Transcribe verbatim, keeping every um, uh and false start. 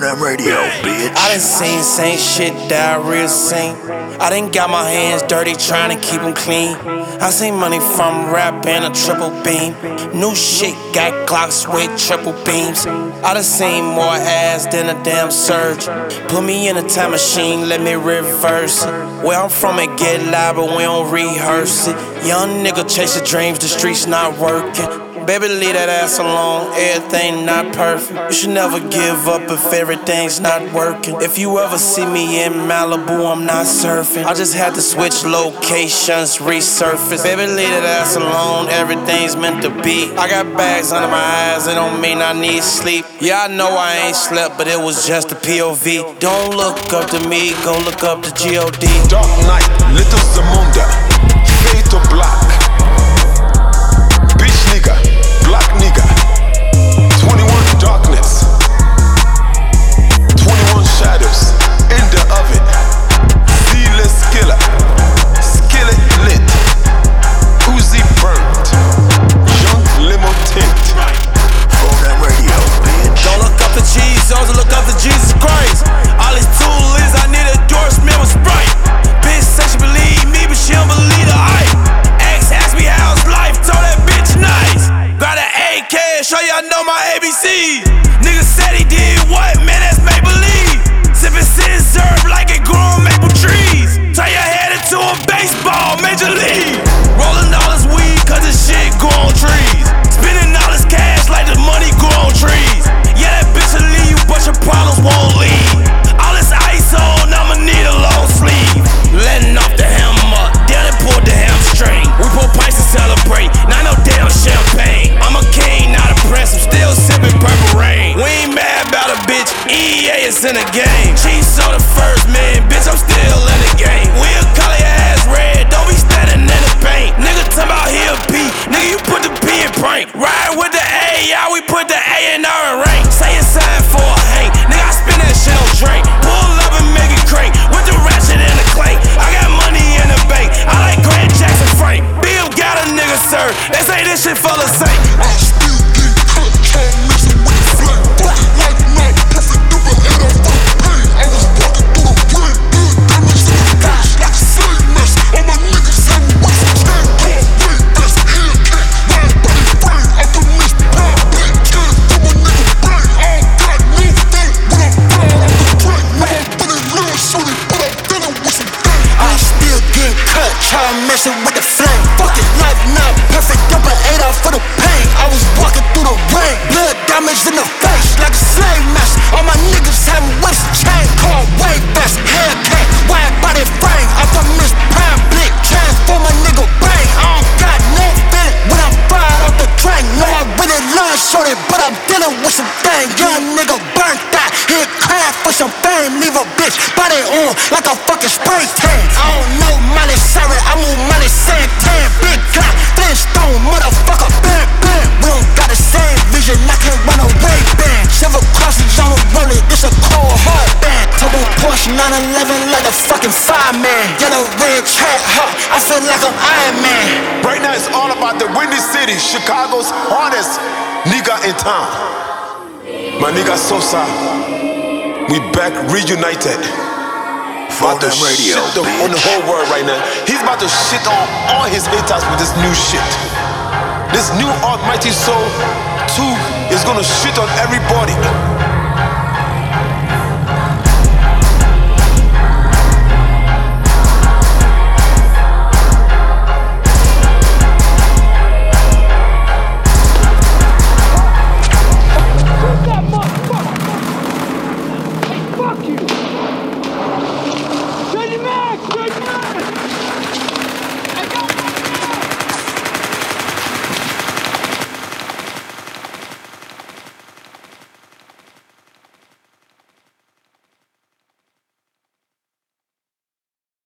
that radio, bitch. I done seen same shit that I real seen. I done got my hands dirty trying to keep them clean. I seen money from rap and a triple beam. New shit got Glocks with triple beams. I done seen more ass than a damn surge. Put me in a time machine, let me reverse it. Where I'm from it get loud but we don't rehearse it. Young nigga chasing dreams, the streets not working. Baby, leave that ass alone, everything not perfect. You should never give up if everything's not working. If you ever see me in Malibu, I'm not surfing. I just had to switch locations, resurface. Baby, leave that ass alone, everything's meant to be. I got bags under my eyes, it don't mean I need sleep. Yeah, I know I ain't slept, but it was just a P O V. Don't look up to me, go look up to G O D. Dark Knight, Little Zamunda, Fade to Black. Bitch nigga, black nigga, twenty-one darkness, twenty-one shadows, in the oven, sealess killer, skillet lit, Uzi burnt, young limo tint. For that radio, bitch. Don't look up to cheese, also look up to Jesus Christ. All these tools, I need a endorsement with Sprite. Bitch say she believe me, but she don't believe the hype. Ex asked me how's life, told that bitch nice. Got an A K, show y'all know my A B C. Nigga said he did what? Man, that's make believe. Sippin' scissor like it grew on maple trees. Turn your head into a baseball, major league. Rolling all this weed, cause this shit grew on trees. Spending all this cash like the money grew on trees. Yeah, that bitch will leave you, but your problems won't leave. All this ice on, I'ma need a long sleeve. Letting off the hammer, down and pulled the hamstring. We pull pints to celebrate, not no damn champagne. I'm a king, not a prince, I'm still sipping purple rain. We ain't mad about a bitch, E A is in the game. Chiefs on the first man, bitch, I'm still in the game. We'll color your ass red, don't be standing in the paint. Nigga talking about he a P, nigga you put the P in prank. Ride with the A, yeah we put the A in R in rank. Say a sign for a hang, nigga I spin that shit on drink. Pull up and make it crank, with the ratchet and the clank. I got money in the bank, I like Grant Jackson Frank. Bill got a nigga sir, they say this shit full of saint. I still get cut, try mixing with the flame. Fuck it like night, perfect double head off for the pain. I was walking through the rain, good damage to the face. Like a slave mess, all my niggas have with some chain. Call way best, hand can't ride by the frame. I can miss power, black kids from a nigga brain. I don't got no fame, when I'm proud of the brain. No, I'm putting little shorty, but I'm dealing with some pain. I still get cut, try messing with the flame. Fuck it, life not perfect, double eight off for the pain. I was walking through the rain, blood damage in the face, like a slave master. All my niggas having wasted chain. Call way best, Hellcat, wide body frame. I can miss prime blick, transform a nigga brain. I don't got no feeling when I'm fired off the train. No, I really love shorty, but I'm dealing with some things. Young nigga burnt out, hit craft for some fame. Leave a bitch body on like a fucking spray tan. I don't know Miley Cyrus, I move Miley Santan. Big Glock, Flintstone, motherfucker, bam, bam. We don't got the same vision, I can't run away, band. Several crosses on a roller, this a cold hard band. Turbo Porsche nine eleven like a fucking fireman. Yellow red track, huh, I feel like I'm Iron Man. Right now it's all about the Windy City, Chicago's hardest nigga in town. My nigga Sosa, we back reunited. For About to that radio, shit the, on the bitch. whole world right now. He's about to shit on all his haters with this new shit. This new Almighty Soul two is gonna shit on everybody.